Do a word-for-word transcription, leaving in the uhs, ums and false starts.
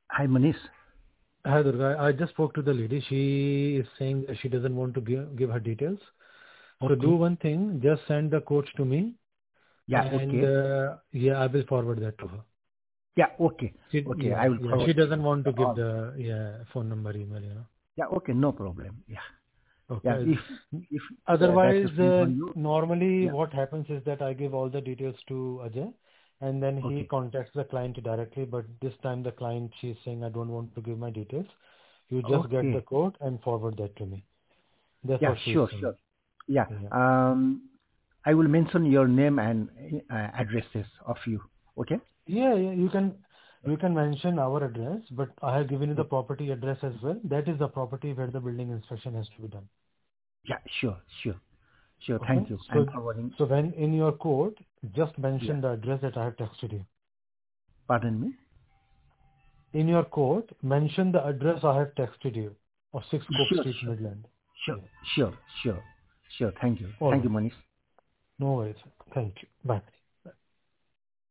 Hi, Manish. Hi, Durga. I just spoke to the lady. She is saying that she doesn't want to give, give her details. So Okay. do one thing, just send the coach to me, Yeah, and okay. uh, yeah, I will forward that to her. Yeah, okay. She, Okay, I yeah, will yeah, she forward doesn't want to give all. the yeah phone number, email, you know. Yeah, okay, no problem. Yeah. Yeah, Okay. if if uh, that Otherwise, is fine uh, for you. normally Yeah. what happens is that I give all the details to Ajay, and then he Okay. contacts the client directly. But this time the client, she's saying, I don't want to give my details. You just get the Okay. code and forward that to me. That's Yeah, what she's sure, saying. sure. Yeah. Yeah. Um, I will mention your name and uh, addresses of you. Okay? Yeah, yeah, you can you can mention our address, but I have given you the Okay. property address as well. That is the property where the building inspection has to be done. Yeah, sure, sure, sure. Okay? Thank you. I'm So forwarding. so when in your code, just Yeah. mention the address that I have texted you. Pardon me? In your code, mention the address I have texted you of six Cook Sure, Street, sure, Midland. sure, Yeah. sure, sure, sure. Thank you. All Thank you, right. Manish. No worries. Thank you. Bye.